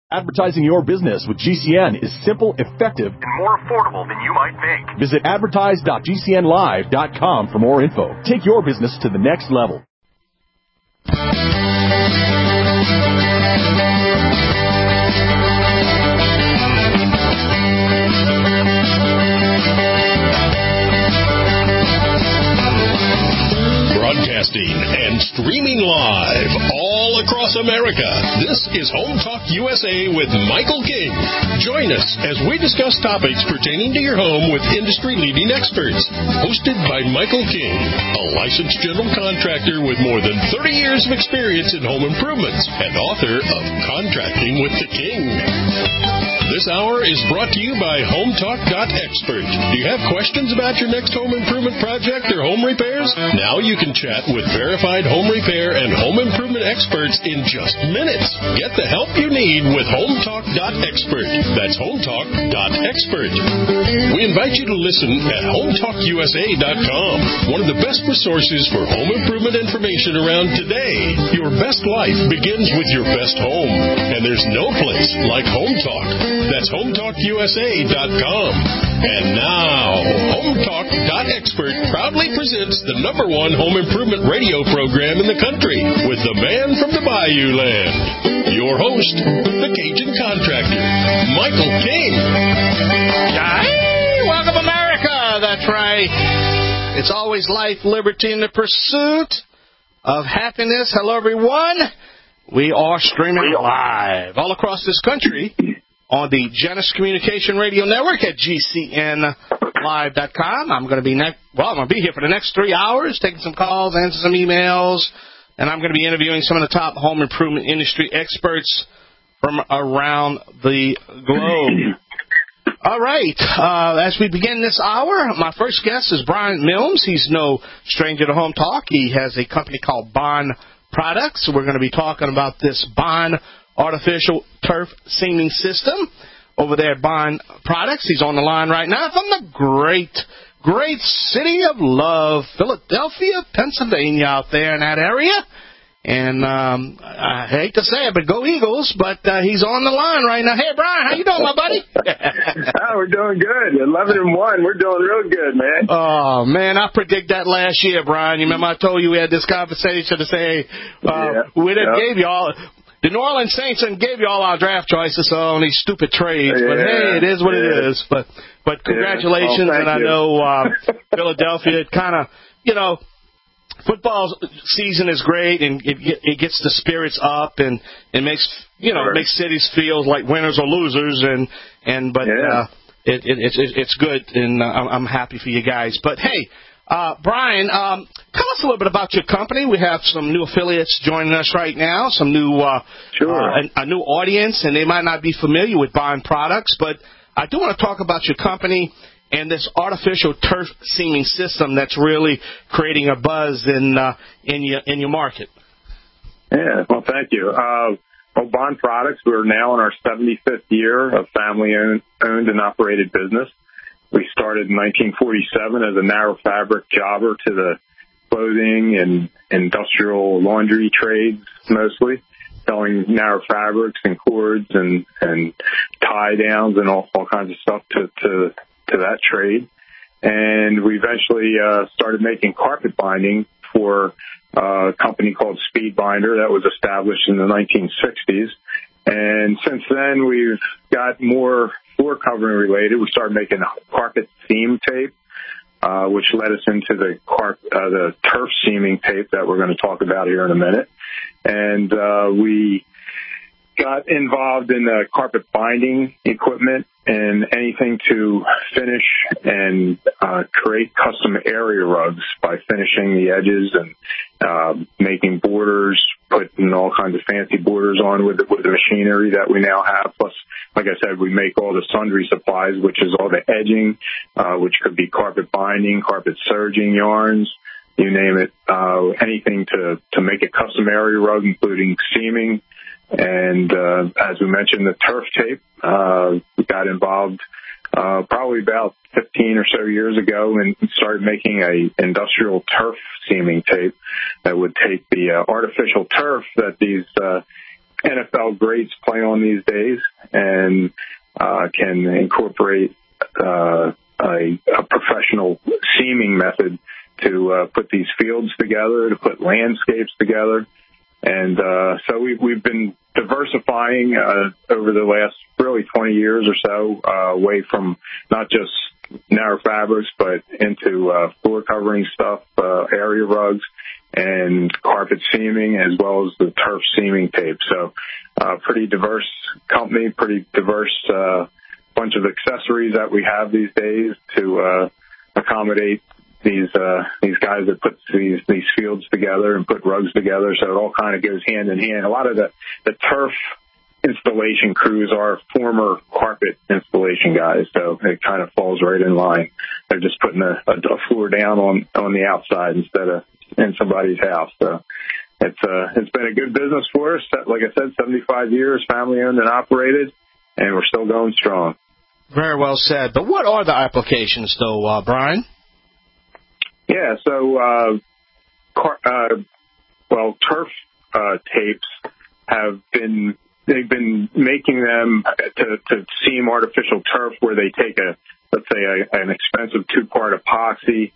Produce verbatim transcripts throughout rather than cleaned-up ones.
Advertising your business with G C N is simple, effective, and more affordable than you might think. Visit advertise dot g c n live dot com for more info. Take your business to the next level. Broadcasting and streaming live all across America. This is Home Talk U S A with Michael King. Join us as we discuss topics pertaining to your home with industry-leading experts. Hosted by Michael King, a licensed general contractor with more than thirty years of experience in home improvements and author of Contracting with the King. This hour is brought to you by Home Talk dot expert. Do you have questions about your next home improvement project or home repairs? Now you can chat with verified home repair and home improvement experts in just minutes. Get the help you need with Home Talk dot expert. That's Home Talk dot expert. We invite you to listen at Home Talk U S A dot com, one of the best resources for home improvement information around today. Your best life begins with your best home, and there's no place like Home Talk. That's Home Talk U S A dot com. And now, Home Talk dot expert proudly presents the number one home improvement radio program in the country with the man from the Bayou Land, your host, the Cajun Contractor, Michael King. Hey, welcome, America. That's right. It's always life, liberty, and the pursuit of happiness. Hello, everyone. We are streaming live all across this country on the Genesis Communication Radio Network at G C N live dot com. I'm going to be next. Well, I'm going to be here for the next three hours, taking some calls, answering some emails, and I'm going to be interviewing some of the top home improvement industry experts from around the globe. All right. Uh, as we begin this hour, my first guest is Brian Milnes. He's no stranger to Home Talk. He has a company called Bond Products. We're going to be talking about this Bond artificial turf seaming system over there at Bond Products. He's on the line right now from the great, great city of love, Philadelphia, Pennsylvania, out there in that area. And um, I hate to say it, but go Eagles, but uh, he's on the line right now. Hey, Brian, how you doing, my buddy? Oh, we're doing good. eleven and one. We're doing real good, man. Oh, man, I predicted that last year, Brian. You remember I told you we had this conversation to say uh, yeah, we didn't yep. gave you all – the New Orleans Saints gave you all our draft choices on these stupid trades, but yeah, hey, it is what yeah. it is. But but congratulations, yeah. oh, and I you. know uh, Philadelphia kind of, you know, football season is great, and it, it gets the spirits up, and it makes you know sure. it makes cities feel like winners or losers, and and but yeah. uh, it, it, it's it's good, and uh, I'm happy for you guys. But hey. Uh, Brian, um, tell us a little bit about your company. We have some new affiliates joining us right now, some new, uh, sure. uh, a, a new audience, and they might not be familiar with Bond Products, but I do want to talk about your company and this artificial turf seaming system that's really creating a buzz in uh, in your in your market. Yeah, well, thank you. Uh, well, Bond Products, we're now in our seventy-fifth year of family-owned owned and operated business. We started in nineteen forty-seven as a narrow fabric jobber to the clothing and industrial laundry trades mostly, selling narrow fabrics and cords and, and tie downs and all, all kinds of stuff to, to, to that trade. And we eventually uh, started making carpet binding for uh, a company called Speed Binder that was established in the nineteen sixties. And since then, we've got more floor covering related. We started making carpet seam tape, uh, which led us into the carp, uh, the turf seaming tape that we're going to talk about here in a minute. And uh, we got involved in the carpet binding equipment and anything to finish and uh, create custom area rugs by finishing the edges and uh, making borders, putting all kinds of fancy borders on with the, with the machinery that we now have. Plus, like I said, we make all the sundry supplies, which is all the edging, uh, which could be carpet binding, carpet serging yarns, you name it, uh, anything to, to make a custom area rug, including seaming. And uh, as we mentioned, the turf tape, uh, we got involved uh, probably about fifteen or so years ago and started making a industrial turf seaming tape that would take the uh, artificial turf that these uh, N F L greats play on these days, and uh, can incorporate uh, a, a professional seaming method to uh, put these fields together, to put landscapes together. And uh, so we've, we've been diversifying uh, over the last really twenty years or so, uh, away from not just narrow fabrics, but into uh, floor covering stuff, uh, area rugs, and carpet seaming, as well as the turf seaming tape. So uh, pretty diverse company, pretty diverse uh, bunch of accessories that we have these days to uh, accommodate these uh, these guys that put these these fields together and put rugs together. So it all kind of goes hand in hand. A lot of the, the turf installation crews are former carpet installation guys, so it kind of falls right in line. They're just putting a, a, a floor down on, on the outside instead of in somebody's house. So it's uh, it's been a good business for us. Like I said, seventy-five years, family owned and operated, and we're still going strong. Very well said. But what are the applications, though, uh, Brian? Yeah, so, uh, car, uh, well, turf uh, tapes have been, they've been making them to, to seam artificial turf where they take a, let's say, a, an expensive two-part epoxy,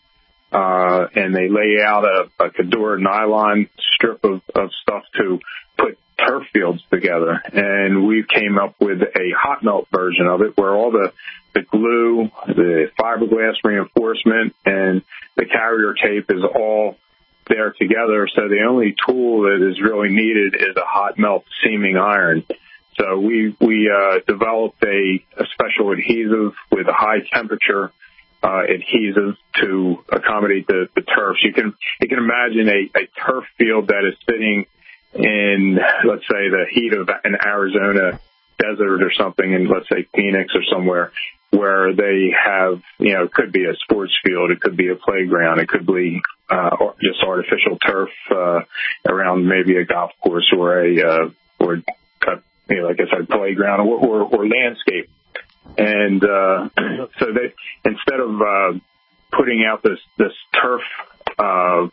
uh, and they lay out a, a Cador nylon strip of, of stuff to put turf fields together. And we came up with a hot melt version of it where all the the glue, the fiberglass reinforcement, and the carrier tape is all there together. So the only tool that is really needed is a hot melt seaming iron. So we we uh, developed a, a special adhesive with a high temperature uh, adhesive to accommodate the, the turfs. You can you can imagine a, a turf field that is sitting in, let's say, the heat of an Arizona desert or something, in, let's say, Phoenix or somewhere, where they have, you know, it could be a sports field, it could be a playground, it could be uh, just artificial turf uh, around maybe a golf course or a, uh, or, you know, like I said, playground or, or, or landscape. And uh, so they, instead of uh, putting out this, this turf uh,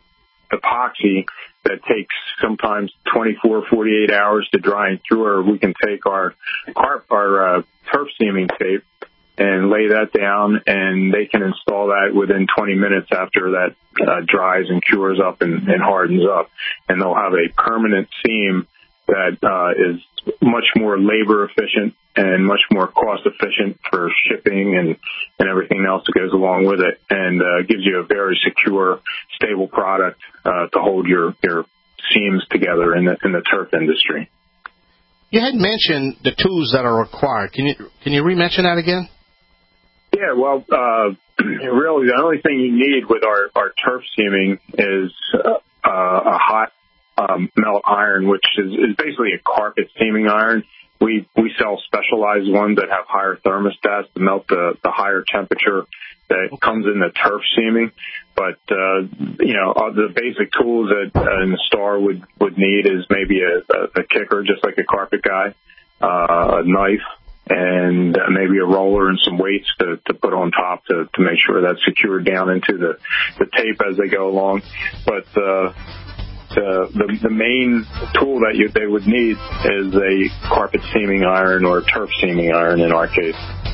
epoxy that takes sometimes twenty-four, forty-eight hours to dry and cure, we can take our our, our uh, turf seaming tape and lay that down, and they can install that within twenty minutes after that uh, dries and cures up and, and hardens up. And they'll have a permanent seam that uh, is much more labor efficient and much more cost efficient for shipping and, and everything else that goes along with it, and uh, gives you a very secure, stable product uh, to hold your, your seams together in the in the turf industry. You had mentioned the tools that are required. Can you can you re-mention that again? Yeah, well, uh, really the only thing you need with our, our turf seaming is uh, a hot um, melt iron, which is, is basically a carpet seaming iron. We we sell specialized ones that have higher thermostats to melt the, the higher temperature that comes in the turf seaming. But, uh, you know, the basic tools that an installer would, would need is maybe a, a, a kicker, just like a carpet guy, uh, a knife, and maybe a roller and some weights to, to put on top to, to make sure that's secured down into the, the tape as they go along. But uh, the, the the main tool that you, they would need is a carpet seaming iron or turf seaming iron in our case.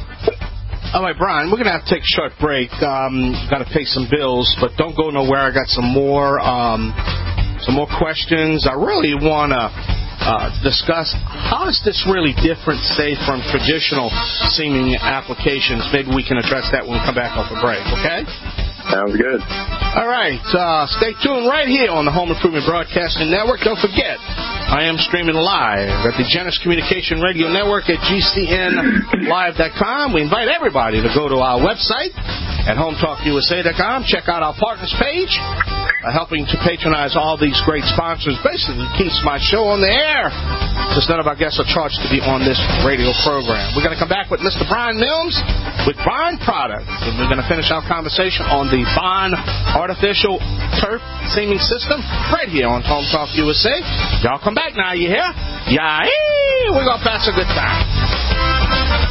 All right, Brian, we're going to have to take a short break. Um, got to pay some bills, but don't go nowhere. I got some more, um, some more questions. I really want to uh, discuss how is this really different, say, from traditional seaming applications. Maybe we can address that when we come back off the break, okay? Sounds good. All right. Uh, stay tuned right here on the Home Improvement Broadcasting Network. Don't forget, I am streaming live at the Genesis Communication Radio Network at G C N live dot com. We invite everybody to go to our website at home talk U S A dot com. Check out our partners page, uh, helping to patronize all these great sponsors. Basically keeps my show on the air, since none of our guests are charged to be on this radio program. We're going to come back with Mister Brian Milnes with Bond Products, and we're going to finish our conversation on the Bond Artificial Turf Seaming System right here on Home Talk U S A. Y'all come back now, you hear? Yeah, we're going to pass a good time.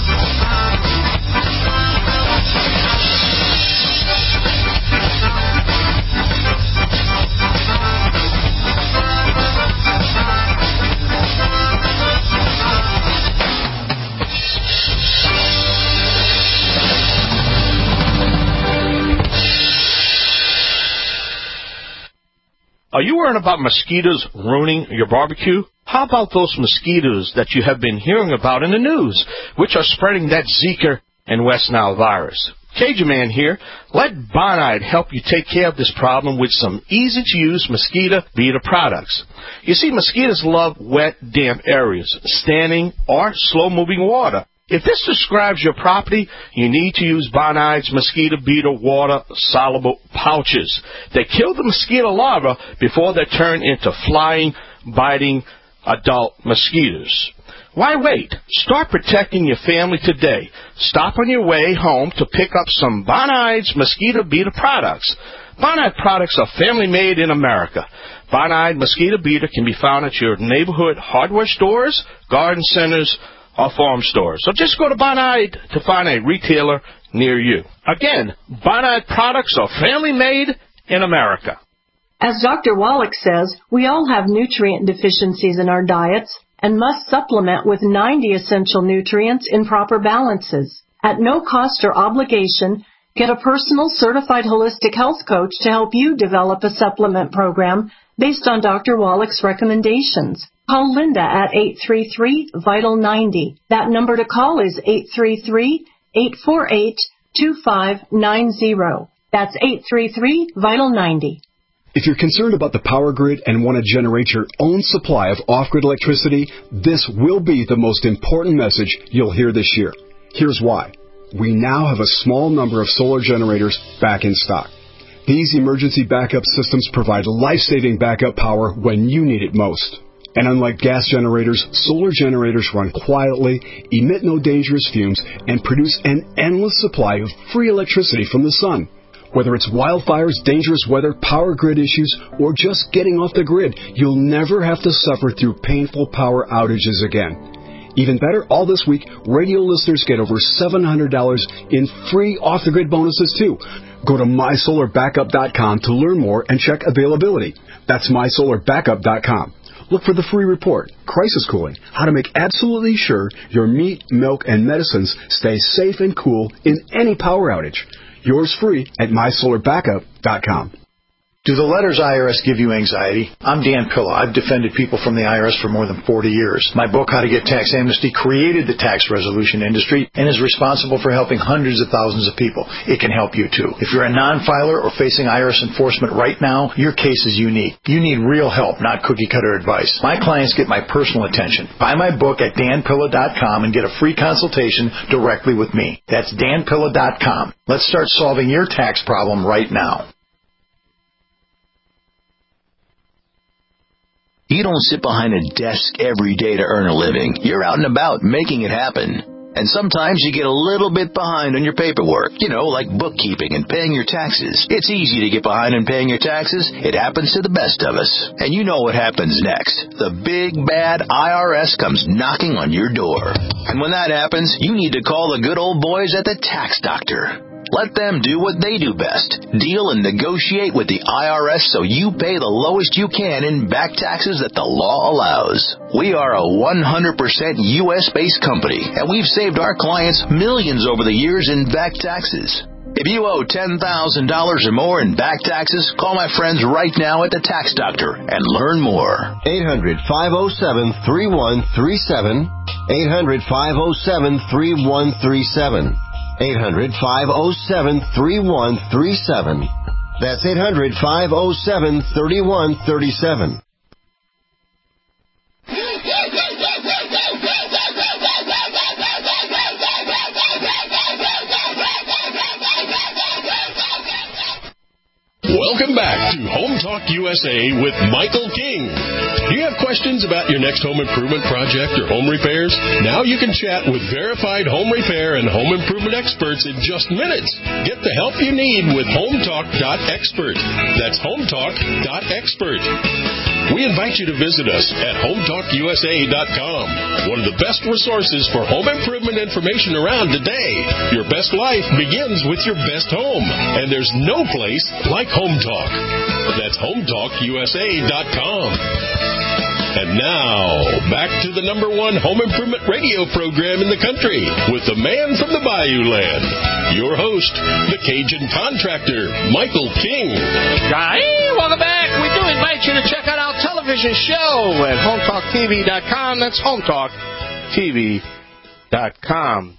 you worrying about mosquitoes ruining your barbecue? How about those mosquitoes that you have been hearing about in the news, which are spreading that Zika and West Nile virus? Cajun Man here. Let Bonide help you take care of this problem with some easy-to-use mosquito beater products. You see, mosquitoes love wet, damp areas, standing or slow-moving water. If this describes your property, you need to use Bonide's mosquito beater water-soluble pouches. They kill the mosquito larvae before they turn into flying, biting adult mosquitoes. Why wait? Start protecting your family today. Stop on your way home to pick up some Bonide's mosquito beater products. Bonide products are family-made in America. Bonide mosquito beater can be found at your neighborhood hardware stores, garden centers, or farm stores. So just go to Bonide to find a retailer near you. Again, Bonide products are family-made in America. As Doctor Wallach says, we all have nutrient deficiencies in our diets and must supplement with ninety essential nutrients in proper balances. At no cost or obligation, get a personal certified holistic health coach to help you develop a supplement program based on Doctor Wallach's recommendations. Call Linda at eight three three, vital ninety. That number to call is eight three three, eight four eight, two five nine zero. That's eight three three, vital ninety. If you're concerned about the power grid and want to generate your own supply of off-grid electricity, this will be the most important message you'll hear this year. Here's why. We now have a small number of solar generators back in stock. These emergency backup systems provide life-saving backup power when you need it most. And unlike gas generators, solar generators run quietly, emit no dangerous fumes, and produce an endless supply of free electricity from the sun. Whether it's wildfires, dangerous weather, power grid issues, or just getting off the grid, you'll never have to suffer through painful power outages again. Even better, all this week, radio listeners get over seven hundred dollars in free off-the-grid bonuses, too. Go to my solar backup dot com to learn more and check availability. That's my solar backup dot com. Look for the free report, Crisis Cooling, how to make absolutely sure your meat, milk, and medicines stay safe and cool in any power outage. Yours free at my solar backup dot com. Do the letters I R S give you anxiety? I'm Dan Pilla. I've defended people from the I R S for more than forty years. My book, How to Get Tax Amnesty, created the tax resolution industry and is responsible for helping hundreds of thousands of people. It can help you, too. If you're a non-filer or facing I R S enforcement right now, your case is unique. You need real help, not cookie-cutter advice. My clients get my personal attention. Buy my book at dan pilla dot com and get a free consultation directly with me. That's dan pilla dot com. Let's start solving your tax problem right now. You don't sit behind a desk every day to earn a living. You're out and about making it happen. And sometimes you get a little bit behind on your paperwork, you know, like bookkeeping and paying your taxes. It's easy to get behind on paying your taxes. It happens to the best of us. And you know what happens next. The big, bad I R S comes knocking on your door. And when that happens, you need to call the good old boys at the Tax Doctor. Let them do what they do best. Deal and negotiate with the I R S so you pay the lowest you can in back taxes that the law allows. We are a one hundred percent U S-based company, and we've saved our clients millions over the years in back taxes. If you owe ten thousand dollars or more in back taxes, call my friends right now at the Tax Doctor and learn more. eight hundred, five oh seven, three one three seven. eight hundred, five oh seven, three one three seven. eight hundred, five oh seven, three one three seven. That's eight hundred, five oh seven, three one three seven. Welcome back to Home Talk U S A with Michael King. Do you have questions about your next home improvement project or home repairs? Now you can chat with verified home repair and home improvement experts in just minutes. Get the help you need with home talk dot expert. That's home talk dot expert. We invite you to visit us at home talk U S A dot com, one of the best resources for home improvement information around today. Your best life begins with your best home, and there's no place like Home Talk. That's home talk U S A dot com. And now, back to the number one home improvement radio program in the country with the man from the Bayou Land, your host, the Cajun contractor, Michael King. Hey, welcome back. We do invite you to check out our television show at home talk t v dot com. That's home talk t v dot com.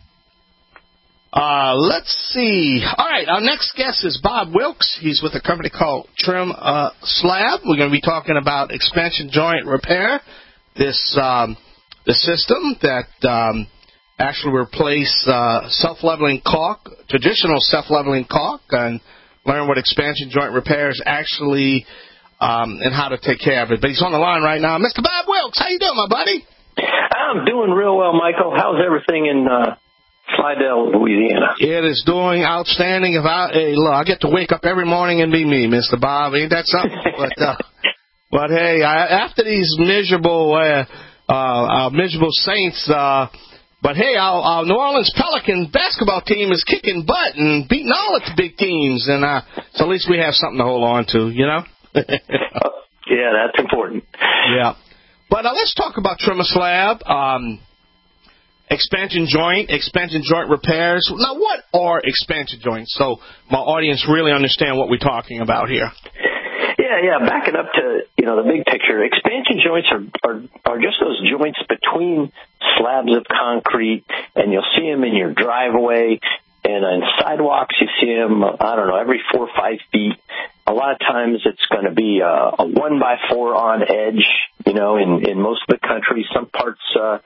Uh, let's see. All right, our next guest is Bob Wilkes. He's with a company called Trim uh, Slab. We're going to be talking about expansion joint repair, this um, the system that um, actually replace uh, self-leveling caulk, traditional self-leveling caulk, and learn what expansion joint repair is actually um, and how to take care of it. But he's on the line right now. Mister Bob Wilkes, how you doing, my buddy? I'm doing real well, Michael. How's everything in uh, Slidell, Louisiana? It is doing outstanding. If I, hey, look, I get to wake up every morning and be me, Mister Bob. Ain't that something? but, uh, but hey, I, after these miserable, uh, uh, our miserable Saints, uh, but hey, our, our New Orleans Pelicans basketball team is kicking butt and beating all its big teams, and uh, so at least we have something to hold on to, you know. uh, yeah, that's important. Yeah, but uh, let's talk about Trim Slab. Um, Expansion joint, expansion joint repairs. Now, what are expansion joints? So my audience really understand what we're talking about here. Yeah, yeah. Back it up to, you know, the big picture. Expansion joints are, are, are just those joints between slabs of concrete, and you'll see them in your driveway, and on sidewalks you see them, I don't know, every four or five feet. A lot of times it's going to be a, a one by four on edge, you know, in, in most of the country. Some parts, uh,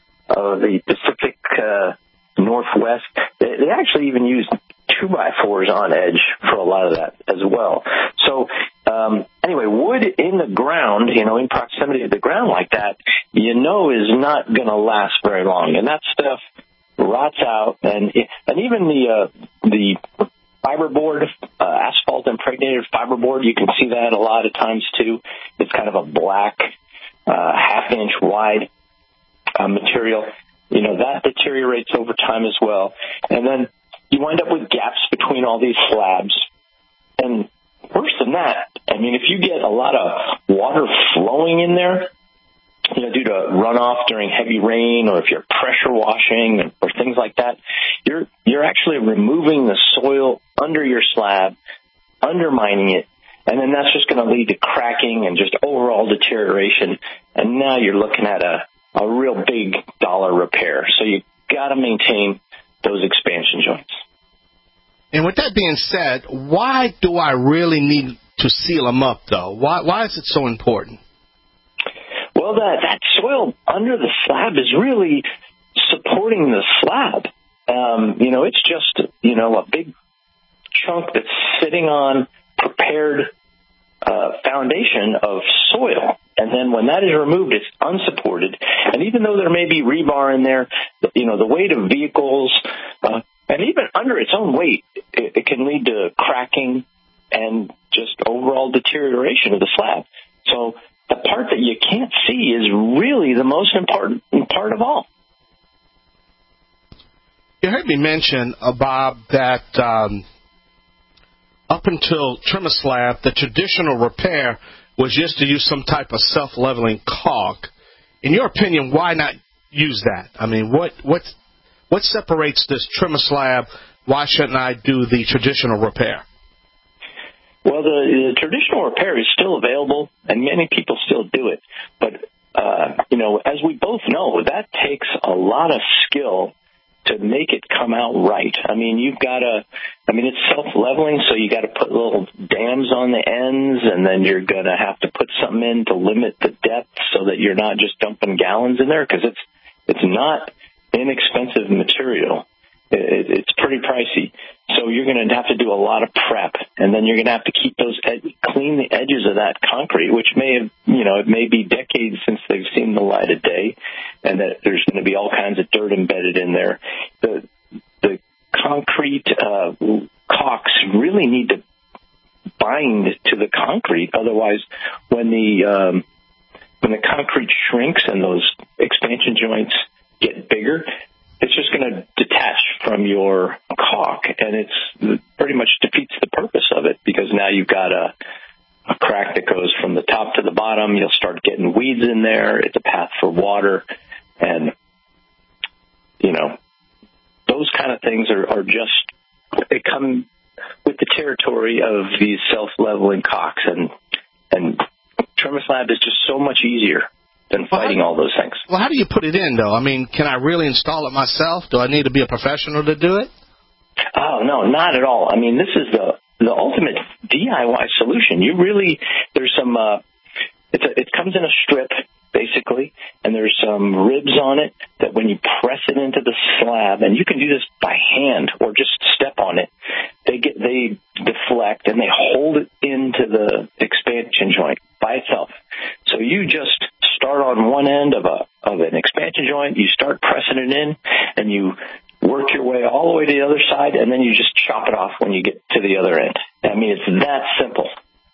of the Pacific uh, Northwest, they, they actually even use two by fours on edge for a lot of that as well. So um, anyway, wood in the ground, you know, in proximity to the ground like that, you know, is not going to last very long, and that stuff rots out. And and even the uh, the fiberboard, uh, asphalt impregnated fiberboard, you can see that a lot of times too. It's kind of a black, uh, half inch wide Uh, material, you know, that deteriorates over time as well. And then you wind up with gaps between all these slabs. And worse than that, I mean, if you get a lot of water flowing in there, you know, due to runoff during heavy rain, or if you're pressure washing or things like that, you're you're actually removing the soil under your slab, undermining it, and then that's just going to lead to cracking and just overall deterioration. And now you're looking at a a real big dollar repair. So you got to maintain those expansion joints. And with that being said, why do I really need to seal them up, though? Why why is it so important? Well, that, that soil under the slab is really supporting the slab. Um, you know, it's just, you know, a big chunk that's sitting on prepared uh, foundation of soil. And then when that is removed, it's unsupported. And even though there may be rebar in there, you know, the weight of vehicles, uh, and even under its own weight, it, it can lead to cracking and just overall deterioration of the slab. So the part that you can't see is really the most important part of all. You heard me mention, uh, Bob, that um, up until Trim Slab, the traditional repair was just to use some type of self-leveling caulk. In your opinion, why not use that? I mean, what what what separates this Trim Slab? Why shouldn't I do the traditional repair? Well, the, the traditional repair is still available, and many people still do it. But, uh, you know, as we both know, that takes a lot of skill to make it come out right. I mean, you've got to, I mean, it's self-leveling, so you got to put little dams on the ends, and then you're going to have to put something in to limit the depth so that you're not just dumping gallons in there, because it's, it's not inexpensive material. It, it's pretty pricey. So you're going to have to do a lot of prep, and then you're going to have to keep those, ed- clean the edges of that concrete, which may have, you know, it may be decades since they've seen the light of day, and that there's going to be all kinds of dirt embedded in there. The, the concrete uh, caulks really need to bind to the concrete. Otherwise, when the um, when the concrete shrinks and those expansion joints get bigger, it's just going to detach from your caulk, and it's pretty much defeats the purpose of it, because now you've got a a crack that goes from the top to the bottom. You'll start getting weeds in there. It's a path for water. And, you know, those kind of things are, are just, they come with the territory of these self-leveling cocks. And, and TrimmerSlab is just so much easier than fighting well, how, all those things. Well, how do you put it in, though? I mean, can I really install it myself? Do I need to be a professional to do it? Oh, no, not at all. I mean, this is the the ultimate D I Y solution. You really, there's some, uh, it's a, it comes in a strip, basically, and there's some ribs on it that when you press it into the slab, and you can do this by hand or just step on it, they get they deflect and they hold it into the expansion joint by itself. So you just start on one end of a of an expansion joint, you start pressing it in, and you work your way all the way to the other side, and then you just chop it off when you get to the other end. I mean, it's that simple.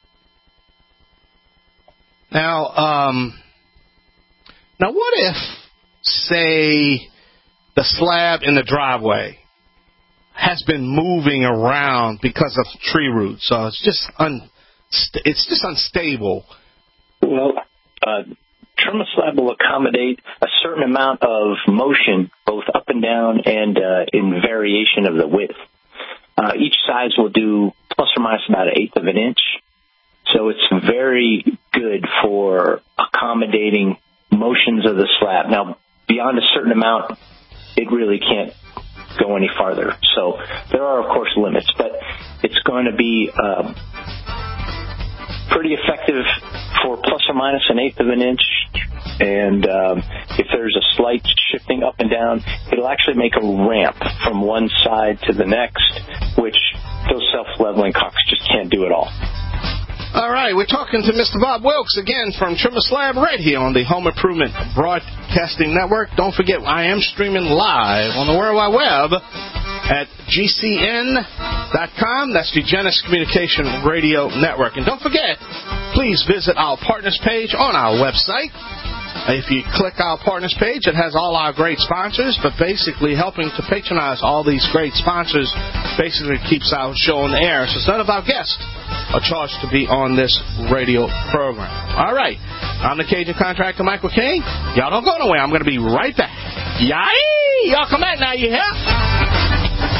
Now, um, now what if, say, the slab in the driveway has been moving around because of tree roots, so it's just un, it's just unstable? Well, uh, TrimmerSlab will accommodate a certain amount of motion, both up and down and uh, in variation of the width. Uh, each size will do plus or minus about an eighth of an inch. So it's very good for accommodating motions of the slab. Now, beyond a certain amount, it really can't go any farther. So there are, of course, limits, but it's going to be uh, pretty effective for plus or minus an eighth of an inch. And um, if there's a slight shifting up and down, it'll actually make a ramp from one side to the next, which those self-leveling cocks just can't do at all. All right, we're talking to Mister Bob Wilkes again from TrimmerSlab right here on the Home Improvement Broadcasting Network. Don't forget, I am streaming live on the World Wide Web at G C N dot com. That's the Genesis Communication Radio Network. And don't forget, please visit our partners page on our website. If you click our partners page, it has all our great sponsors, but basically helping to patronize all these great sponsors basically keeps our show on the air. So none of our guests are charged to be on this radio program. All right. I'm the Cajun contractor, Michael King. Y'all don't go nowhere. I'm going to be right back. Yay! Y'all come back now, you hear?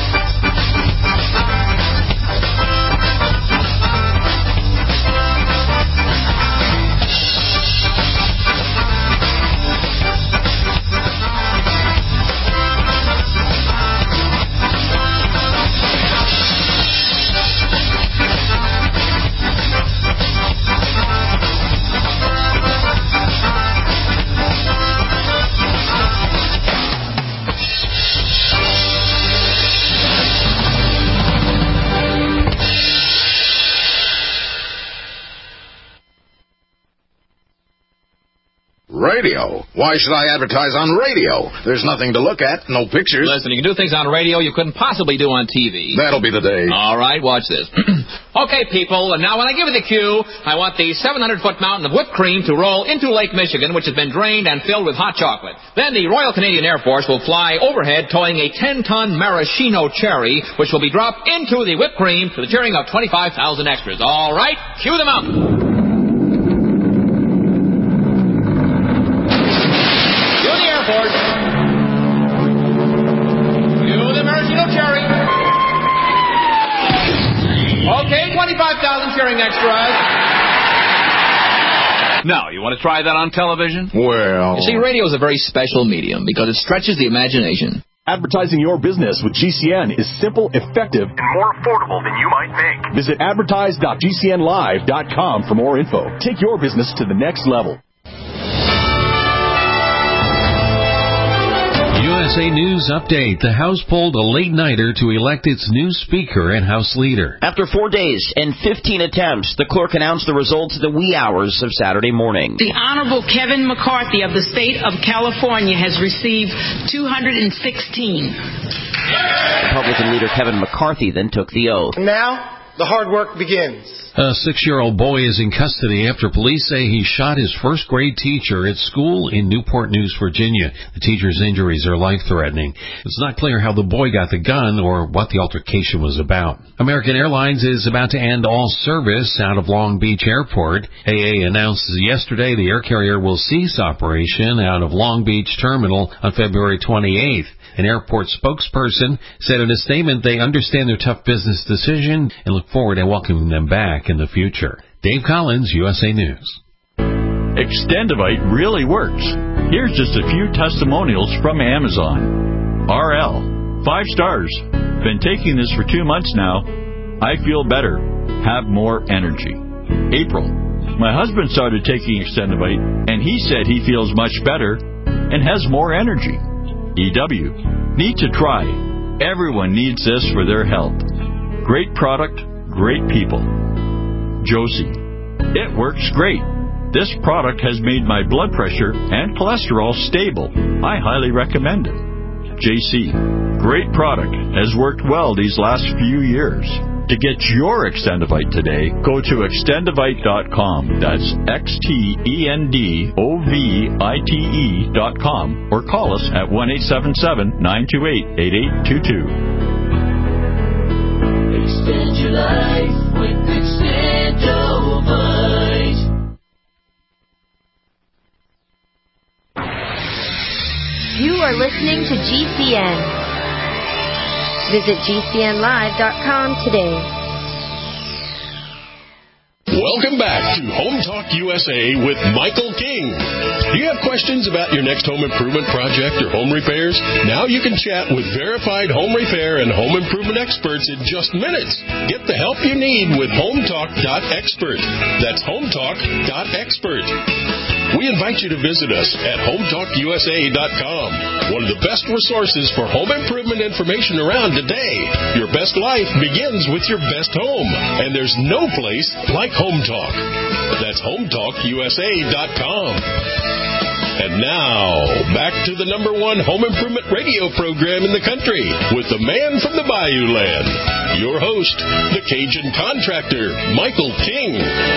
Radio? Why should I advertise on radio? There's nothing to look at, no pictures. Listen, you can do things on radio you couldn't possibly do on T V. That'll be the day. All right, watch this. Okay, people, and now when I give you the cue, I want the seven hundred foot mountain of whipped cream to roll into Lake Michigan, which has been drained and filled with hot chocolate. Then the Royal Canadian Air Force will fly overhead towing a ten ton maraschino cherry, which will be dropped into the whipped cream to the cheering of twenty-five thousand extras. All right, cue them up. Okay, twenty-five thousand cheering extras. Now, you want to try that on television? Well... You see, radio is a very special medium because it stretches the imagination. Advertising your business with G C N is simple, effective, and more affordable than you might think. Visit advertise dot G C N live dot com for more info. Take your business to the next level. U S A News Update. The House pulled a late-nighter to elect its new Speaker and House Leader. After four days and fifteen attempts, the clerk announced the results in the wee hours of Saturday morning. The Honorable Kevin McCarthy of the state of California has received two hundred sixteen. Republican leader Kevin McCarthy then took the oath. Now, the hard work begins. A six-year-old boy is in custody after police say he shot his first-grade teacher at school in Newport News, Virginia. The teacher's injuries are life-threatening. It's not clear how the boy got the gun or what the altercation was about. American Airlines is about to end all service out of Long Beach Airport. A A announced yesterday the air carrier will cease operation out of Long Beach Terminal on February twenty-eighth. An airport spokesperson said in a statement they understand their tough business decision and look forward to welcoming them back in the future. Dave Collins, U S A News. Extendivite really works. Here's just a few testimonials from Amazon. R L, five stars. Been taking this for two months now. I feel better. Have more energy. April, my husband started taking Extendivite, and he said he feels much better and has more energy. E W, need to try. Everyone needs this for their health. Great product, great people. Josie, it works great. This product has made my blood pressure and cholesterol stable. I highly recommend it. J C, great product, has worked well these last few years. To get your Extendivite today, go to extendivite dot com. That's X T E N D O V I T E dot com or call us at one eight seven seven, nine two eight, eight eight two two. Extend your life with Extendivite. You are listening to G C N. Visit G C N live dot com today. Welcome back to Home Talk U S A with Michael King. Do you have questions about your next home improvement project or home repairs? Now you can chat with verified home repair and home improvement experts in just minutes. Get the help you need with home talk dot expert. That's home talk dot expert. We invite you to visit us at home talk U S A dot com, one of the best resources for home improvement information around today. Your best life begins with your best home, and there's no place like Home Talk. That's home talk U S A dot com. And now, back to the number one home improvement radio program in the country with the man from the Bayou Land, your host, the Cajun contractor, Michael King.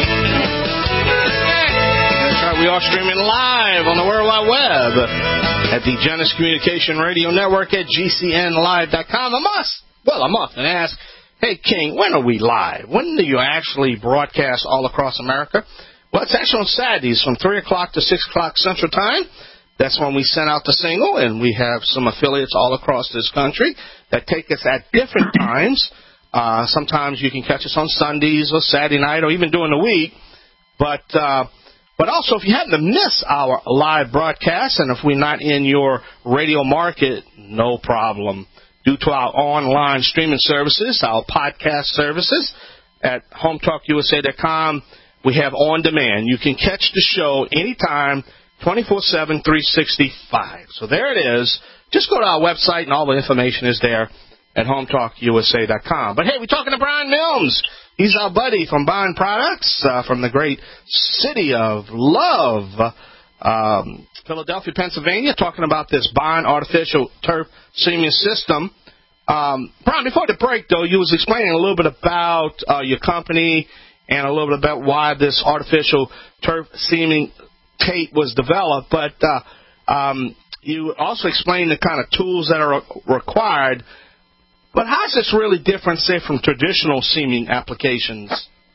We are streaming live on the World Wide Web at the Genesis Communication Radio Network at G C N live dot com. I must, well, I'm often asked, hey, King, when are we live? When do you actually broadcast all across America? Well, it's actually on Saturdays from three o'clock to six o'clock Central Time. That's when we send out the single, and we have some affiliates all across this country that take us at different times. Uh, sometimes you can catch us on Sundays or Saturday night or even during the week. But... Uh, But also, if you happen to miss our live broadcast, and if we're not in your radio market, no problem. Due to our online streaming services, our podcast services at home talk U S A dot com, we have on demand. You can catch the show anytime, twenty-four seven, three sixty-five. So there it is. Just go to our website, and all the information is there at home talk U S A dot com. But, hey, we're talking to Brian Milnes. He's our buddy from Bond Products, uh, from the great city of love, um, Philadelphia, Pennsylvania, talking about this Bond artificial turf seaming system. Um, Brian, before the break, though, you was explaining a little bit about uh, your company and a little bit about why this artificial turf seaming tape was developed. But uh, um, you also explained the kind of tools that are required. But how is this really different, say, from traditional seaming applications?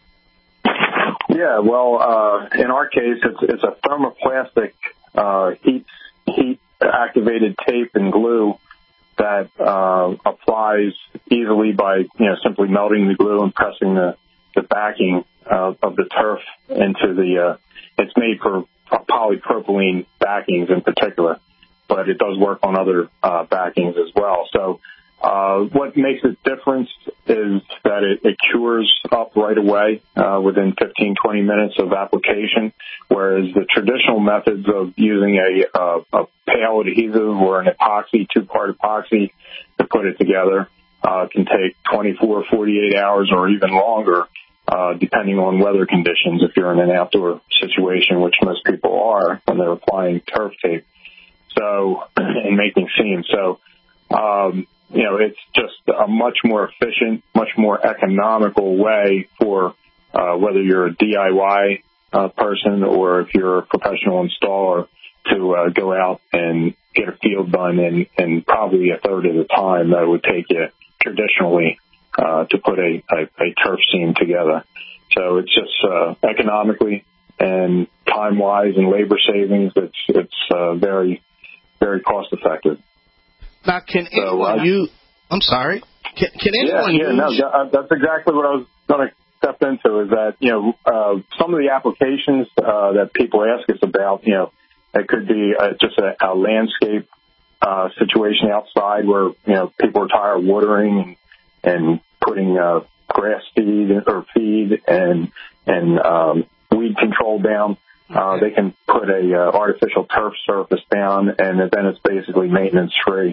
Yeah, well, uh, in our case, it's, it's a thermoplastic uh, heat heat activated tape and glue that uh, applies easily by you know simply melting the glue and pressing the the backing uh, of the turf into the. Uh, it's made for polypropylene backings in particular, but it does work on other uh, backings as well. So. Uh, what makes it different is that it, it cures up right away uh, within fifteen, twenty minutes of application, whereas the traditional methods of using a, a, a pale adhesive or an epoxy, two-part epoxy to put it together uh, can take twenty-four, forty-eight hours or even longer, uh, depending on weather conditions if you're in an outdoor situation, which most people are when they're applying turf tape so and making seams. So um, you know, it's just a much more efficient, much more economical way for uh, whether you're a D I Y uh, person or if you're a professional installer to uh, go out and get a field done in, in probably a third of the time that it would take you traditionally uh, to put a, a, a turf seam together. So it's just uh, economically and time-wise and labor savings, it's it's uh, very, very cost-effective. Now, can so, anyone uh, you? I'm sorry. Can, can anyone yeah, yeah, use? no, that's exactly what I was going to step into. Is that you know uh, some of the applications uh, that people ask us about, you know, it could be uh, just a, a landscape uh, situation outside where you know people are tired of watering and, and putting uh, grass feed or feed and and um, weed control down. Uh, they can put a uh, artificial turf surface down, and then it's basically maintenance free.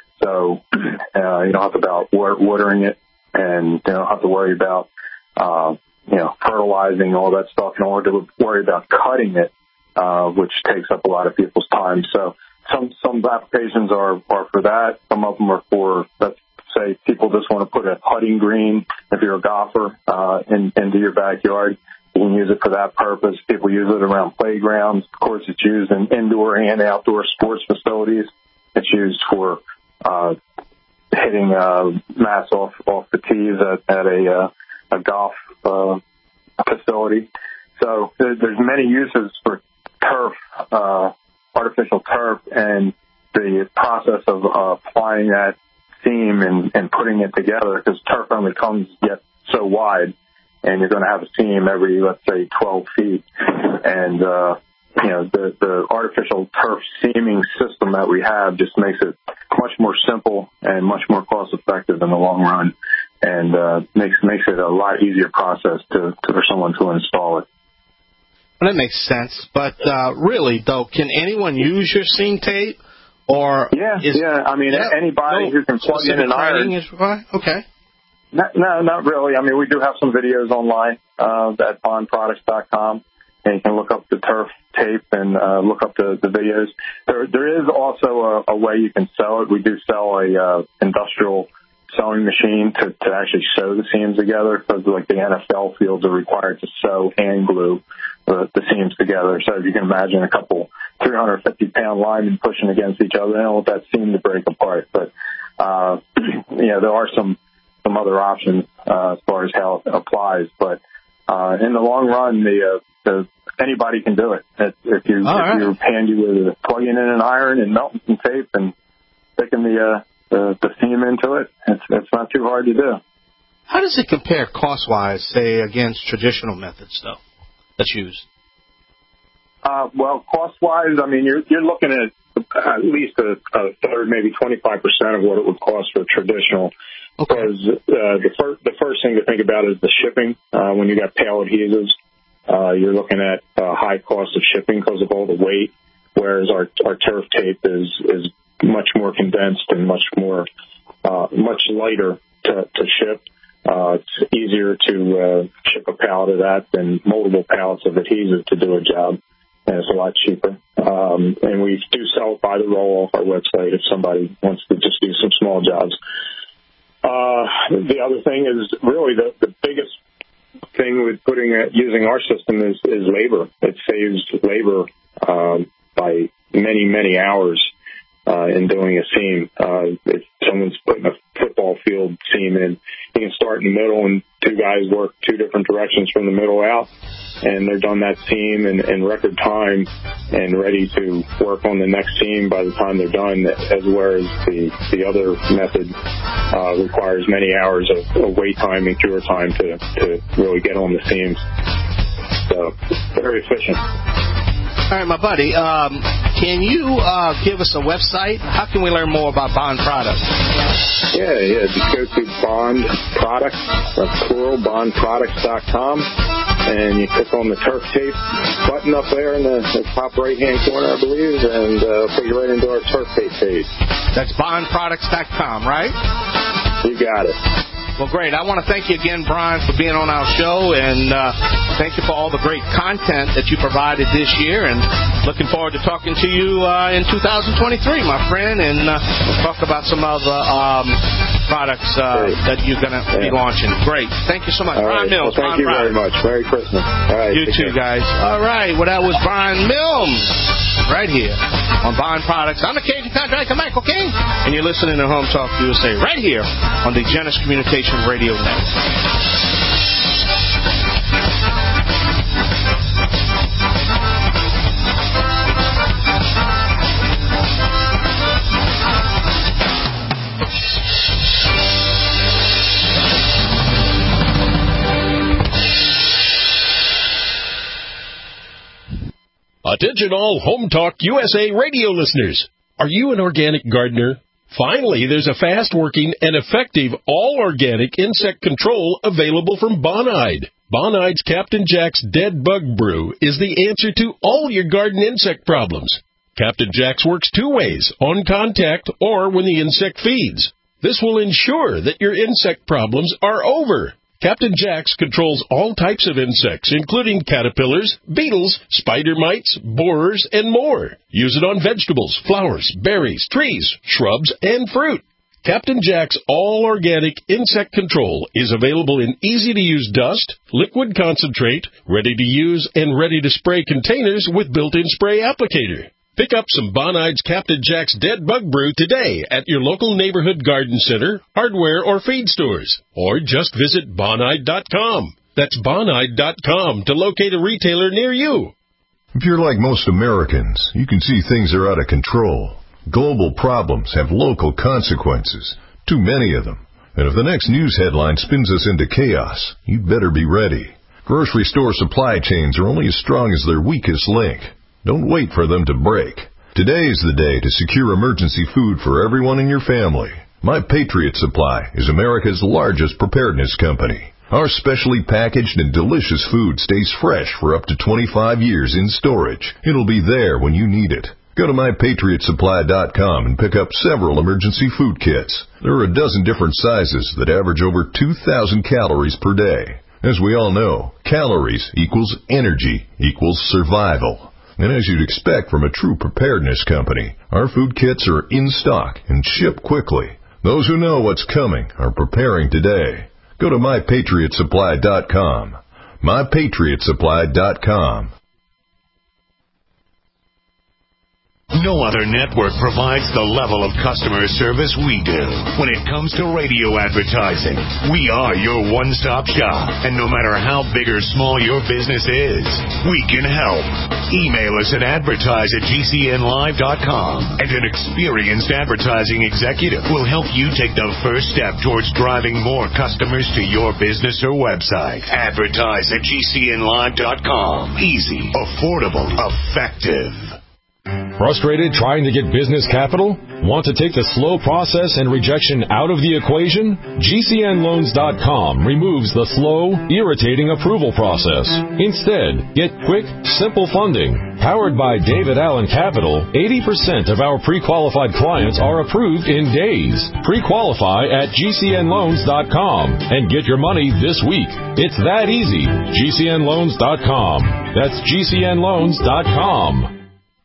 So uh, you don't have to about watering it, and you don't have to worry about uh, you know fertilizing all that stuff. You don't have to worry about cutting it, uh, which takes up a lot of people's time. So some some applications are are for that. Some of them are for, let's say, people just want to put a putting green if you're a golfer uh, in, into your backyard. You can use it for that purpose. People use it around playgrounds. Of course, it's used in indoor and outdoor sports facilities. It's used for uh, hitting uh, mats off off the tees at, at a uh, a golf uh, facility. So there, there's many uses for turf, uh, artificial turf, and the process of uh, applying that seam and, and putting it together, because turf only comes yet so wide, and you're going to have a seam every, let's say, twelve feet. And, uh, you know, the, the artificial turf seaming system that we have just makes it much more simple and much more cost effective in the long run, and uh, makes makes it a lot easier process to, to for someone to install it. Well, that makes sense. But uh, really, though, can anyone use your seam tape? Or yeah, is, yeah. I mean, yeah, anybody no, who can plug in an iron. Is, okay. No, no, not really. I mean, we do have some videos online uh, at bond products dot com, and you can look up the turf tape and uh, look up the, the videos. There, there is also a, a way you can sell it. We do sell a uh, industrial sewing machine to, to actually sew the seams together, because like the N F L fields are required to sew and glue the, the seams together. So if you can imagine a couple three hundred fifty pound linemen pushing against each other, they don't want that seam to break apart. But, uh, you know, there are some, some other options uh, as far as how it applies. But uh, in the long run, the, uh, the anybody can do it. If you, if right. you're handy with plugging in an iron and melting some tape and sticking the, uh, the, the seam into it, it's, it's not too hard to do. How does it compare cost-wise, say, against traditional methods, though, that's used? Uh, well, cost-wise, I mean, you're, you're looking at at least a, a third, maybe twenty-five percent of what it would cost for traditional. Okay. Because uh, the, fir- the first thing to think about is the shipping. Uh, when you got pale adhesives, uh, you're looking at uh, high cost of shipping because of all the weight, whereas our, our turf tape is, is much more condensed and much more, uh, much lighter to, to ship. Uh, it's easier to uh, ship a pallet of that than multiple pallets of adhesive to do a job, and it's a lot cheaper. Um, and we do sell it by the roll off our website if somebody wants to just do some small jobs. Uh, the other thing is really the, the biggest thing with putting uh, using our system is, is labor. It saves labor um, by many, many hours uh, in doing a seam. Uh, if someone's putting a football field seam in, you can start in the middle and two guys work two different directions from the middle out, and they're done that seam in, in record time and ready to work on the next seam by the time they're done, as whereas the, the other method uh, requires many hours of, of wait time and cure time to, to really get on the seams. So, very efficient. All right, my buddy, um, can you uh, give us a website? How can we learn more about Bond Products? Yeah, yeah, just go to Bond Products, that's plural, bond products dot com, and you click on the turf tape button up there in the, the top right-hand corner, I believe, and uh, put you right into our turf tape page. That's bond products dot com, right? You got it. Well, great. I want to thank you again, Brian, for being on our show, and uh, thank you for all the great content that you provided this year, and looking forward to talking to you uh, in two thousand twenty-three, my friend, and uh, talk about some other um, products uh, that you're going to yeah. be launching. Great. Thank you so much. All Brian right. Mills. Well, thank Brian you Brian. very much. Merry Christmas. All right. You too, care. guys. All right. Well, that was Brian Mills right here on Bond Products. I'm the Cajun Contractor Michael King, and you're listening to Home Talk U S A right here on the Genesis Communication Radio Network. Attention all Home Talk U S A radio listeners. Are you an organic gardener? Finally, there's a fast-working and effective all-organic insect control available from Bonide. Bonide's Captain Jack's Dead Bug Brew is the answer to all your garden insect problems. Captain Jack's works two ways, on contact or when the insect feeds. This will ensure that your insect problems are over. Captain Jack's controls all types of insects, including caterpillars, beetles, spider mites, borers, and more. Use it on vegetables, flowers, berries, trees, shrubs, and fruit. Captain Jack's all-organic insect control is available in easy-to-use dust, liquid concentrate, ready-to-use and ready-to-spray containers with built-in spray applicator. Pick up some Bonide's Captain Jack's Dead Bug Brew today at your local neighborhood garden center, hardware, or feed stores. Or just visit Bonide dot com. That's Bonide dot com to locate a retailer near you. If you're like most Americans, you can see things are out of control. Global problems have local consequences, too many of them. And if the next news headline spins us into chaos, you'd better be ready. Grocery store supply chains are only as strong as their weakest link. Don't wait for them to break. Today is the day to secure emergency food for everyone in your family. My Patriot Supply is America's largest preparedness company. Our specially packaged and delicious food stays fresh for up to twenty-five years in storage. It'll be there when you need it. Go to my patriot supply dot com and pick up several emergency food kits. There are a dozen different sizes that average over two thousand calories per day. As we all know, calories equals energy equals survival. And as you'd expect from a true preparedness company, our food kits are in stock and ship quickly. Those who know what's coming are preparing today. Go to my patriot supply dot com. my patriot supply dot com. No other network provides the level of customer service we do. When it comes to radio advertising, we are your one-stop shop. And no matter how big or small your business is, we can help. Email us at advertise at G C N live dot com, and an experienced advertising executive will help you take the first step towards driving more customers to your business or website. Advertise at G C N live dot com. Easy, affordable, effective. Frustrated trying to get business capital? Want to take the slow process and rejection out of the equation? G C N loans dot com removes the slow, irritating approval process. Instead, get quick, simple funding. Powered by David Allen Capital, eighty percent of our pre-qualified clients are approved in days. Pre-qualify at G C N loans dot com and get your money this week. It's that easy. G C N loans dot com. That's G C N loans dot com.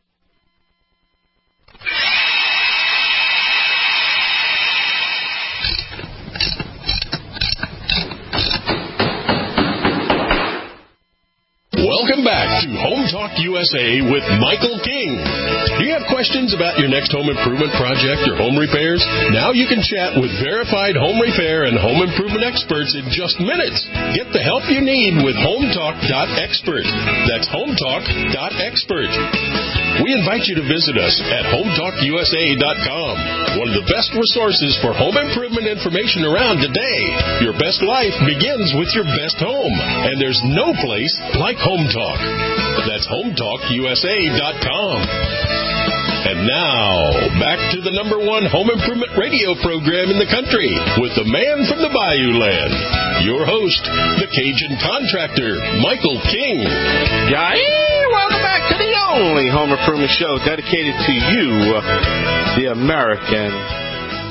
Welcome back to Home Talk U S A with Michael King. Do you have questions about your next home improvement project or home repairs? Now you can chat with verified home repair and home improvement experts in just minutes. Get the help you need with home talk dot expert. That's home talk dot expert. We invite you to visit us at home talk U S A dot com, one of the best resources for home improvement information around today. Your best life begins with your best home, and there's no place like Home Talk. That's home talk U S A dot com. And now, back to the number one home improvement radio program in the country with the man from the Bayou Land, your host, the Cajun Contractor, Michael King. Yeah, welcome back to the only home improvement show dedicated to you, the American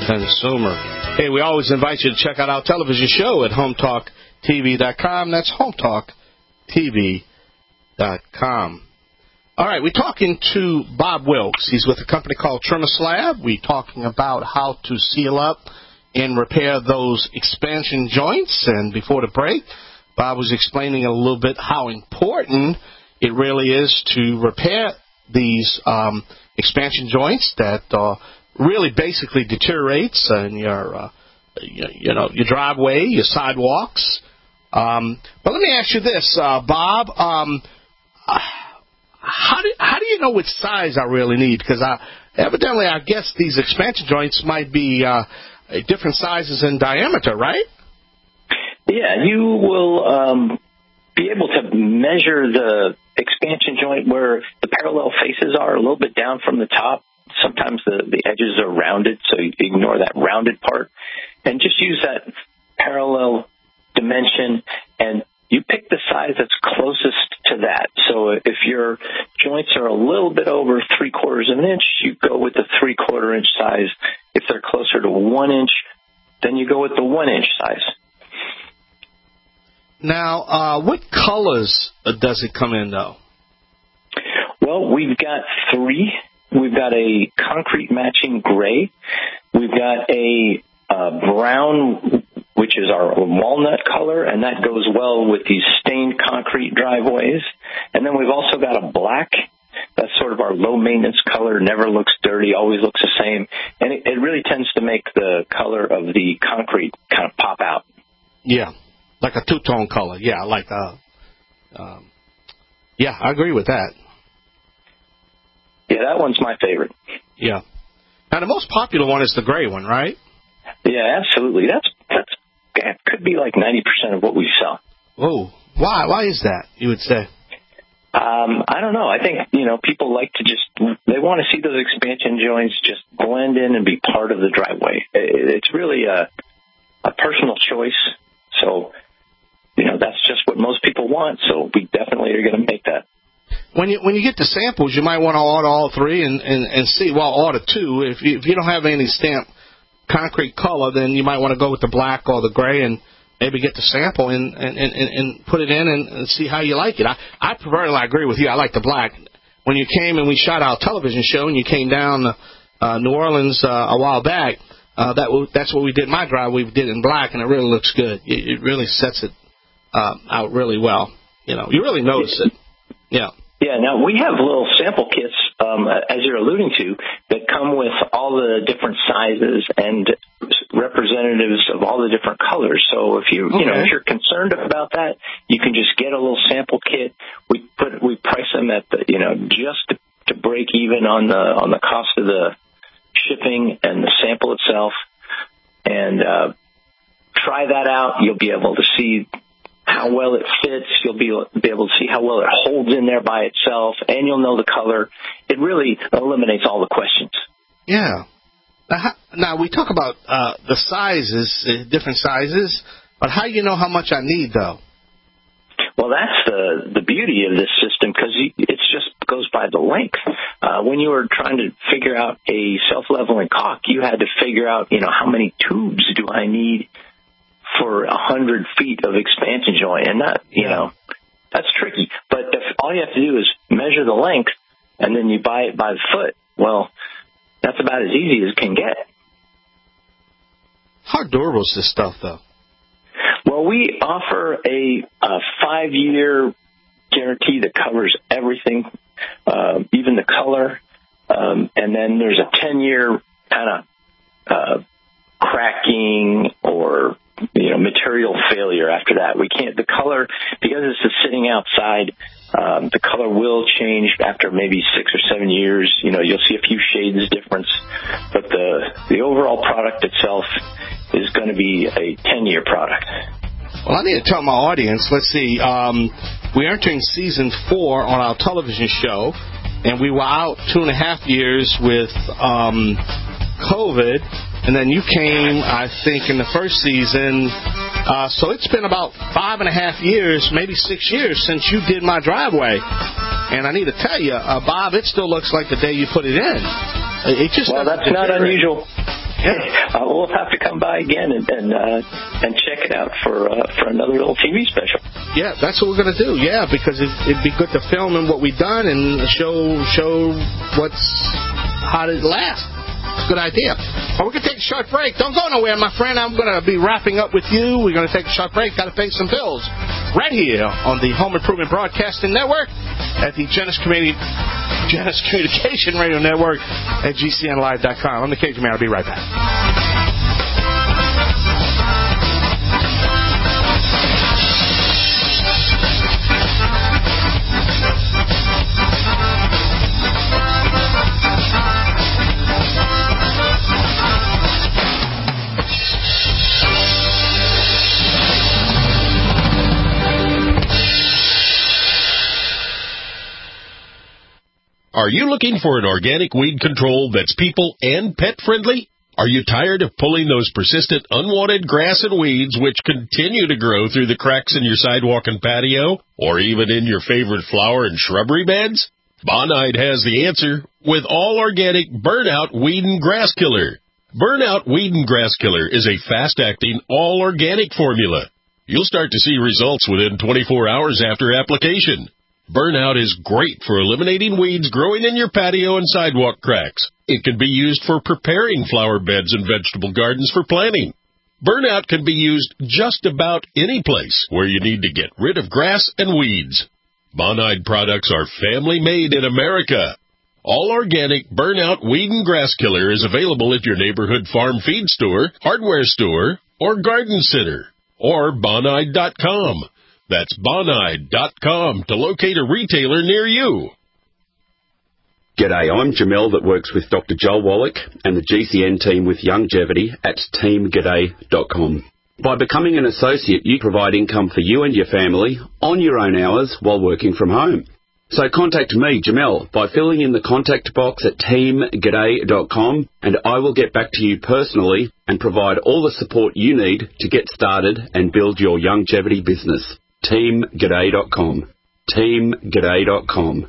consumer. Hey, we always invite you to check out our television show at home talk T V dot com. That's home talk T V dot com. All right, we're talking to Bob Wilkes. He's with a company called Trimmer Slab. We're talking about how to seal up and repair those expansion joints. And before the break, Bob was explaining a little bit how important it really is to repair these um, expansion joints that uh, really basically deteriorates in your, uh, you, you know, your driveway, your sidewalks. Um, but let me ask you this, uh, Bob. Um, how do how do you know which size I really need? Because I, evidently, I guess these expansion joints might be uh, different sizes in diameter, right? Yeah, you will um, be able to measure the expansion joint where the parallel faces are a little bit down from the top. Sometimes the, the edges are rounded, so you ignore that rounded part. And just use that parallel dimension, and you pick the size that's closest to that. So if your joints are a little bit over three quarters of an inch, you go with the three quarter inch size. If they're closer to one inch, then you go with the one inch size. Now, uh, what colors does it come in, though? Well, we've got three. We've got a concrete matching gray. We've got a uh, brown, which is our walnut color, and that goes well with these stained concrete driveways. And then we've also got a black. That's sort of our low-maintenance color, never looks dirty, always looks the same. And it, it really tends to make the color of the concrete kind of pop out. Yeah, like a two-tone color. Yeah, like uh, um, yeah, I agree with that. Yeah, that one's my favorite. Yeah. Now, the most popular one is the gray one, right? Yeah, absolutely. That's that's that could be like ninety percent of what we sell. Oh, why? Why is that, you would say? Um, I don't know. I think, you know, people like to just, they want to see those expansion joints just blend in and be part of the driveway. It's really a, a personal choice. So, you know, that's just what most people want. So we definitely are going to make that. When you when you get the samples, you might want to order all three and, and, and see. Well, order two. If you, if you don't have any stamp concrete color, then you might want to go with the black or the gray and maybe get the sample and and, and, and put it in and, and see how you like it. I, I prefer, I agree with you, I like the black. When you came and we shot our television show and you came down uh, New Orleans uh, a while back, uh, that w- that's what we did in my drive. We did it in black, and it really looks good. It, it really sets it uh, out really well. You know, you really notice it. Yeah. Yeah, now we have little sample kits, um, as you're alluding to, that come with all the different sizes and representatives of all the different colors. So if you, okay. you know, if you're concerned about that, you can just get a little sample kit. We put, we price them at the, you know, just to, to break even on the on the cost of the shipping and the sample itself, and uh, try that out. You'll be able to see how well it fits. You'll be, be able to see how well it holds in there by itself, and you'll know the color. It really eliminates all the questions. Yeah. Now, how, now we talk about uh, the sizes, uh, different sizes, but how do you know how much I need, though? Well, that's the, the beauty of this system, because it just goes by the length. Uh, when you were trying to figure out a self-leveling caulk, you had to figure out, you know, how many tubes do I need for a hundred feet of expansion joint, and that, you yeah. know, that's tricky. But if all you have to do is measure the length, and then you buy it by the foot, well, that's about as easy as it can get. How durable is this stuff, though? Well, we offer a, a five-year guarantee that covers everything, uh, even the color, um, and then there's a ten-year kind of uh, cracking or, you know, material failure after that. We can't, the color, because it's just sitting outside, um, the color will change after maybe six or seven years. You know, you'll see a few shades difference, but the, the overall product itself is going to be a ten-year product. Well, I need to tell my audience, let's see, um, we're entering season four on our television show, and we were out two and a half years with um, COVID. And then you came, I think, in the first season. Uh, so it's been about five and a half years, maybe six years, since you did my driveway. And I need to tell you, uh, Bob, it still looks like the day you put it in. It just well, that's not unusual. yeah. uh, we'll have to come by again and and, uh, and check it out for uh, for another little T V special. Yeah, that's what we're going to do. Yeah, because it, it'd be good to film in what we've done and show show what's how did it last. Good idea. Well, we're going to take a short break. Don't go nowhere, my friend. I'm going to be wrapping up with you. We're going to take a short break. Got to pay some bills. Right here on the Home Improvement Broadcasting Network at the Genesis Community, Genesis Communication Radio Network at G C N live dot com. I'm the Cajun Man. I'll be right back. Are you looking for an organic weed control that's people and pet friendly? Are you tired of pulling those persistent unwanted grass and weeds which continue to grow through the cracks in your sidewalk and patio, or even in your favorite flower and shrubbery beds? Bonide has the answer with all organic Burnout Weed and Grass Killer. Burnout Weed and Grass Killer is a fast-acting, all-organic formula. You'll start to see results within twenty-four hours after application. Burnout is great for eliminating weeds growing in your patio and sidewalk cracks. It can be used for preparing flower beds and vegetable gardens for planting. Burnout can be used just about any place where you need to get rid of grass and weeds. Bonide products are family-made in America. All organic Burnout Weed and Grass Killer is available at your neighborhood farm feed store, hardware store, or garden center, or bonide dot com. That's bonide dot com to locate a retailer near you. G'day, I'm Jamel that works with Doctor Joel Wallach and the G C N team with Longevity at team g'day dot com. By becoming an associate, you provide income for you and your family on your own hours while working from home. So contact me, Jamel, by filling in the contact box at team g'day dot com, and I will get back to you personally and provide all the support you need to get started and build your longevity business. team g'day dot com. team g'day dot com.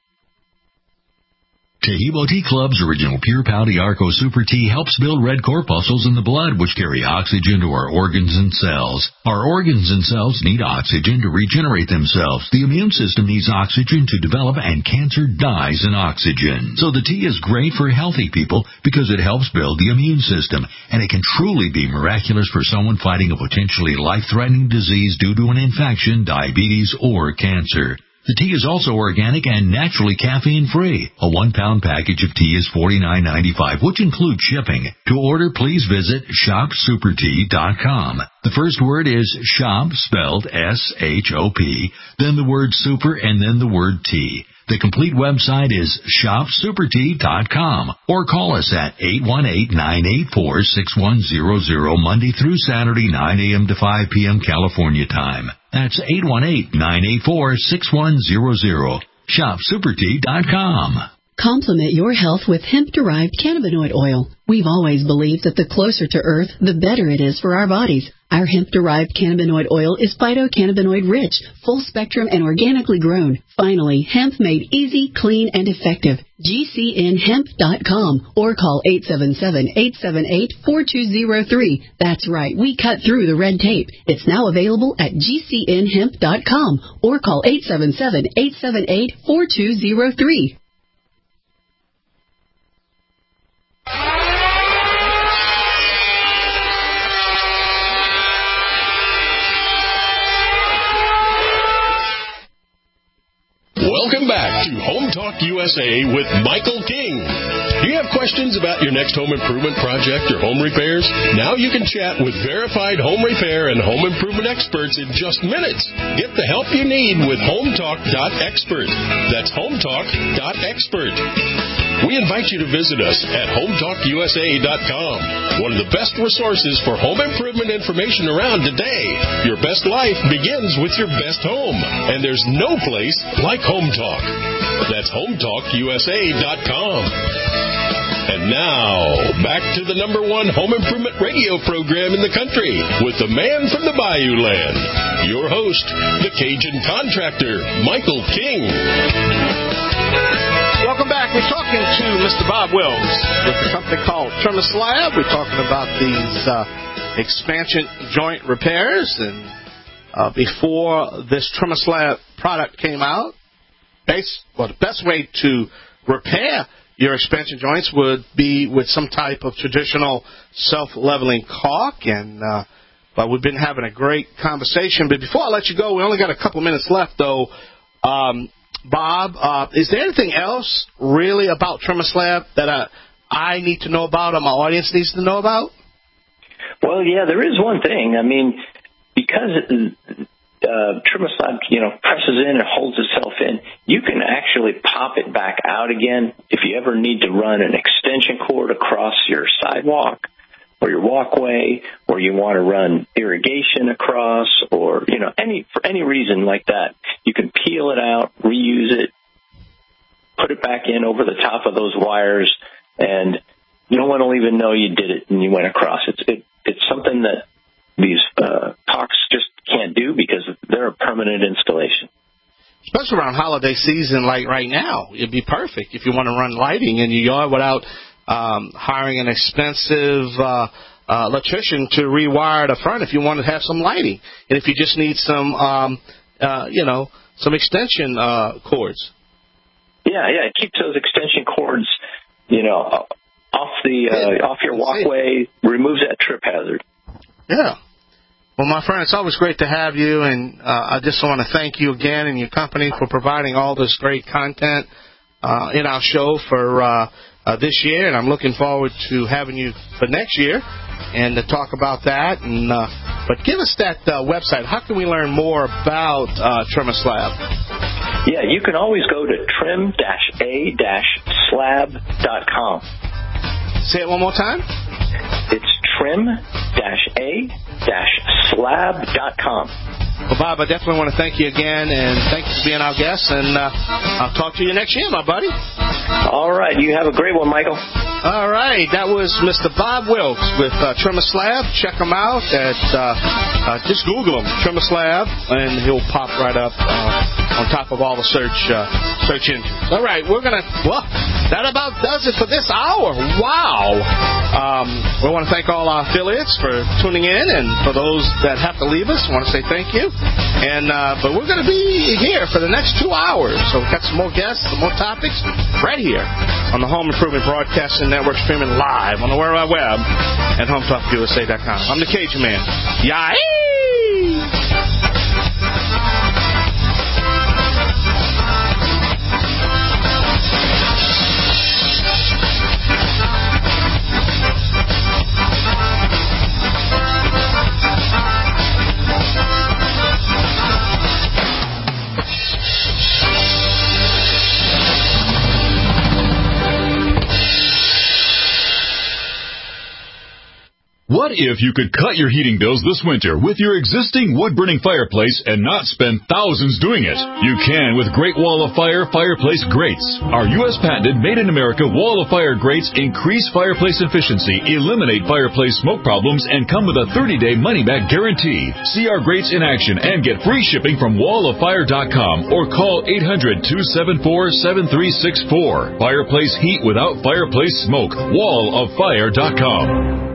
Tahibo Tea Club's original Pure Pau Arco Super Tea helps build red corpuscles in the blood, which carry oxygen to our organs and cells. Our organs and cells need oxygen to regenerate themselves. The immune system needs oxygen to develop, and cancer dies in oxygen. So the tea is great for healthy people because it helps build the immune system, and it can truly be miraculous for someone fighting a potentially life-threatening disease due to an infection, diabetes, or cancer. The tea is also organic and naturally caffeine-free. A one-pound package of tea is forty-nine ninety-five, which includes shipping. To order, please visit shop super tea dot com. The first word is shop, spelled S H O P, then the word super, and then the word tea. The complete website is shop super tea dot com, or call us at eight one eight, nine eight four, six one zero zero Monday through Saturday, nine a.m. to five p.m. California time. That's eight one eight, nine eight four, six one zero zero. shop super tea dot com. Complement your health with hemp-derived cannabinoid oil. We've always believed that the closer to Earth, the better it is for our bodies. Our hemp-derived cannabinoid oil is phytocannabinoid-rich, full-spectrum, and organically grown. Finally, hemp made easy, clean, and effective. G C N hemp dot com or call eight seven seven, eight seven eight, four two zero three. That's right, we cut through the red tape. It's now available at G C N hemp dot com or call eight seven seven, eight seven eight, four two zero three. Welcome back to Home Talk U S A with Michael King. Do you have questions about your next home improvement project or home repairs? Now you can chat with verified home repair and home improvement experts in just minutes. Get the help you need with home talk dot expert. That's home talk dot expert. We invite you to visit us at home talk U S A dot com, one of the best resources for home improvement information around today. Your best life begins with your best home, and there's no place like Home Talk. That's home talk U S A dot com. And now, back to the number one home improvement radio program in the country with the man from the Bayou Land, your host, the Cajun contractor, Michael King. Welcome back. We're talking to Mister Bob Wilkes with a company called TrimASlab. We're talking about these uh, expansion joint repairs. And uh, before this TrimASlab product came out, base, well, the best way to repair your expansion joints would be with some type of traditional self-leveling caulk. And uh, but we've been having a great conversation. But before I let you go, we only got a couple minutes left, though. Um, Bob, uh, is there anything else really about TrimASlab that I, I need to know about or my audience needs to know about? Well, yeah, there is one thing. I mean, because uh, TrimASlab, you know, presses in and holds itself in, you can actually pop it back out again if you ever need to run an extension cord across your sidewalk or your walkway, or you want to run irrigation across, or, you know, any for any reason like that. You can peel it out, reuse it, put it back in over the top of those wires, and no one will even know you did it and you went across. It's it, it's something that these uh, caulks just can't do because they're a permanent installation. Especially around holiday season like right now. It'd be perfect if you want to run lighting in your yard without Um, hiring an expensive uh, uh, electrician to rewire the front if you want to have some lighting, and if you just need some, um, uh, you know, some extension uh, cords. Yeah, yeah, it keeps those extension cords, you know, off the uh, off your walkway, removes that trip hazard. Yeah. Well, my friend, it's always great to have you, and uh, I just want to thank you again and your company for providing all this great content uh, in our show for. Uh, Uh, this year, and I'm looking forward to having you for next year and to talk about that. And uh, but give us that uh, website. How can we learn more about uh, TrimASlab? Yeah, you can always go to trim a slab dot com. Say it one more time. It's trim a slab dot com. Well, Bob, I definitely want to thank you again, and thank you for being our guest, and uh, I'll talk to you next year, my buddy. All right. You have a great one, Michael. All right. That was Mister Bob Wilkes with uh, TrimASlab. Check him out at, uh, uh, just Google him, TrimASlab, and he'll pop right up uh, on top of all the search uh, search engines. All right. We're going to, well, that about does it for this hour. Wow. Um, we want to thank all our affiliates for tuning in, and for those that have to leave us, I want to say thank you. And uh, but we're going to be here for the next two hours. So we've got some more guests, some more topics right here on the Home Improvement Broadcasting Network, streaming live on the World Wide Web at home talk U S A dot com. I'm the Cajun Man. Yay! What if you could cut your heating bills this winter with your existing wood-burning fireplace and not spend thousands doing it? You can with Great Wall of Fire Fireplace Grates. Our U S patented made-in-America Wall of Fire grates increase fireplace efficiency, eliminate fireplace smoke problems, and come with a thirty-day money-back guarantee. See our grates in action and get free shipping from wall of fire dot com or call eight hundred, two seven four, seven three six four. Fireplace heat without fireplace smoke. wall of fire dot com.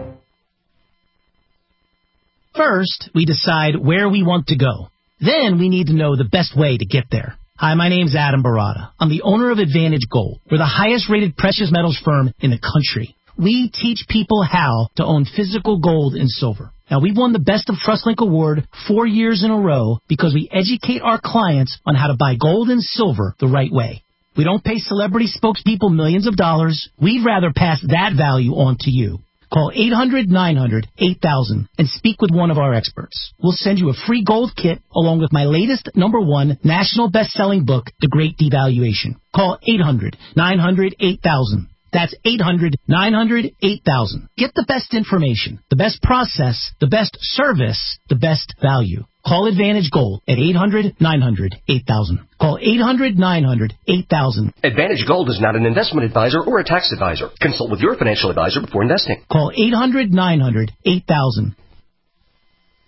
First, we decide where we want to go. Then we need to know the best way to get there. Hi, my name's Adam Barada. I'm the owner of Advantage Gold. We're the highest-rated precious metals firm in the country. We teach people how to own physical gold and silver. Now, we've won the Best of TrustLink Award four years in a row because we educate our clients on how to buy gold and silver the right way. We don't pay celebrity spokespeople millions of dollars. We'd rather pass that value on to you. Call eight hundred, nine hundred, eight thousand and speak with one of our experts. We'll send you a free gold kit along with my latest number one national best-selling book, The Great Devaluation. Call eight hundred, nine hundred, eight thousand. That's eight hundred, nine hundred, eight thousand. Get the best information, the best process, the best service, the best value. Call Advantage Gold at eight hundred, nine hundred, eight thousand. Call eight hundred, nine hundred, eight thousand. Advantage Gold is not an investment advisor or a tax advisor. Consult with your financial advisor before investing. Call eight hundred, nine hundred, eight thousand.